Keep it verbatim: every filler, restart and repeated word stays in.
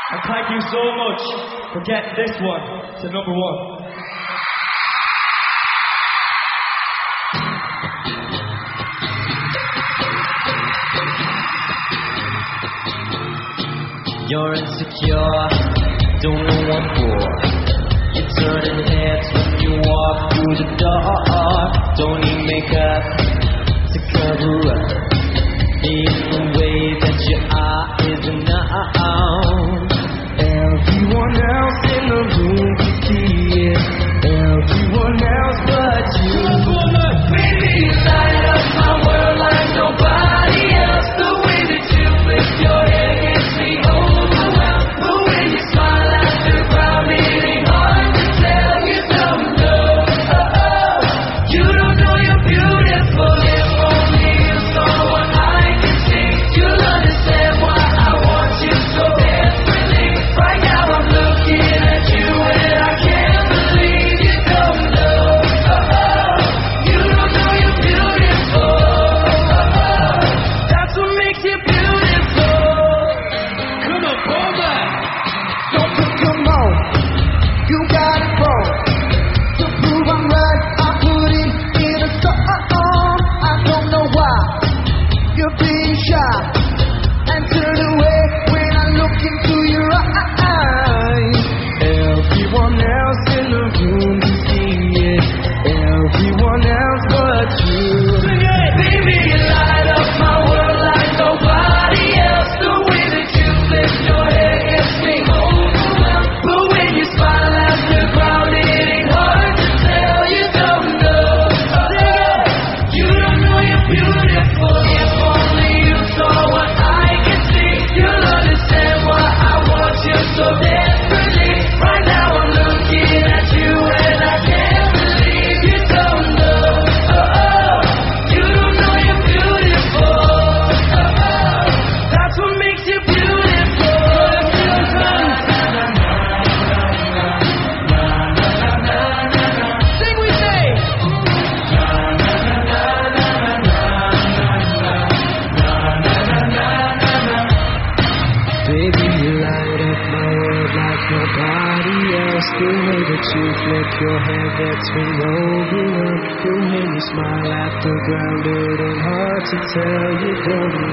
And thank you so much for getting this one to number one. You're insecure, don't know what for. You're turning heads when you walk through the door. Don't need makeup to cover up. Even the way that you are is enough. Everyone else in the room can see it. Everyone else but you. Baby, you light up my world like nobody else. The way that you lift your head gets me overwhelmed. The way you smile at the crowd, it ain't hard to tell. You don't know, oh, oh. You don't know you're beautiful. If only you saw what I can see, you'll understand why I want you so desperately. Right now I'm looking at you and I can't believe you don't know, oh, oh. You don't know you're beautiful, oh, oh. That's what makes you beautiful. Come on, pull back. Don't you come on, you got it wrong. To prove I'm right, I put it in a song. I don't know why you're being shy and turn away when I look into your eyes. Everyone else in the room can see it. Everyone else but you. Baby, you light up my world like nobody else. The way that you lift your head gets me overwhelmed. But when you smile at the crowd, it ain't hard to tell. You don't know, oh, you don't know you're beautiful. If only you saw what I can see, you'll understand why I want you so desperately. Right now I'm looking at you and I can't believe you don't know, oh, oh. You don't know you're beautiful, oh, oh. That's what makes you beautiful. Sing we say. Baby, you light up my world like nobody else. The way that you flip your hair gets me overwhelmed. The way you smile at the ground, it ain't hard to tell you don't